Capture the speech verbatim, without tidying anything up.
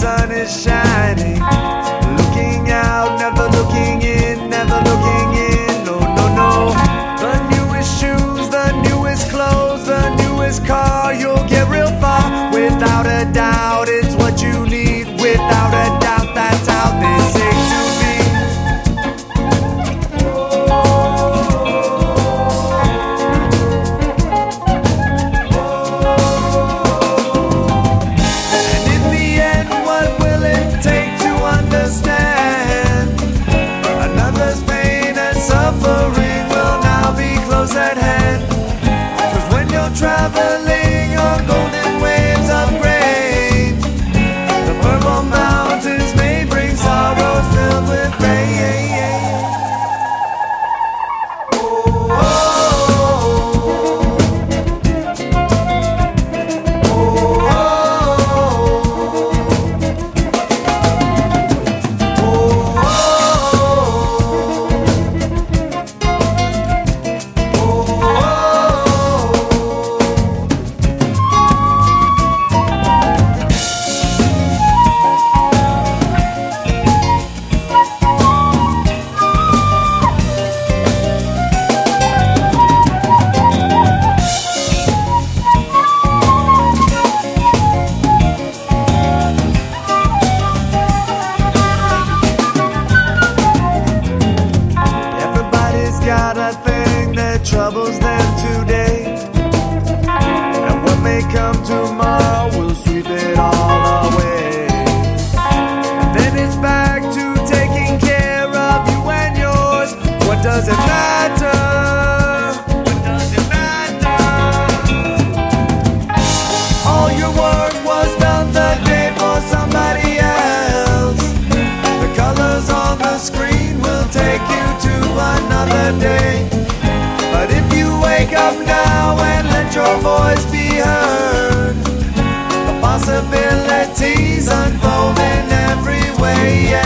sun is shining. Looking out, never looking in, never looking in, no, no, no. The newest shoes, the newest clothes, the newest car, you'll get real far. Without a doubt, it's what you need. Without a doubt, that's how they say to me. And in the end, what will it take to understand? Another's pain and suffering will now be close at hand. 'Cause when you're traveling on golden waves of grain, the purple mountains may bring sorrows filled with rain. Oh, got a thing that troubles them today, and what may come tomorrow will sweep it all away. And then it's back to taking care of you and yours. What does it matter? What does it matter? All your work was done the day for somebody else. The colors on the screen will take you to another day. But if you wake up now and let your voice be heard, the possibilities unfold in every way. Yeah.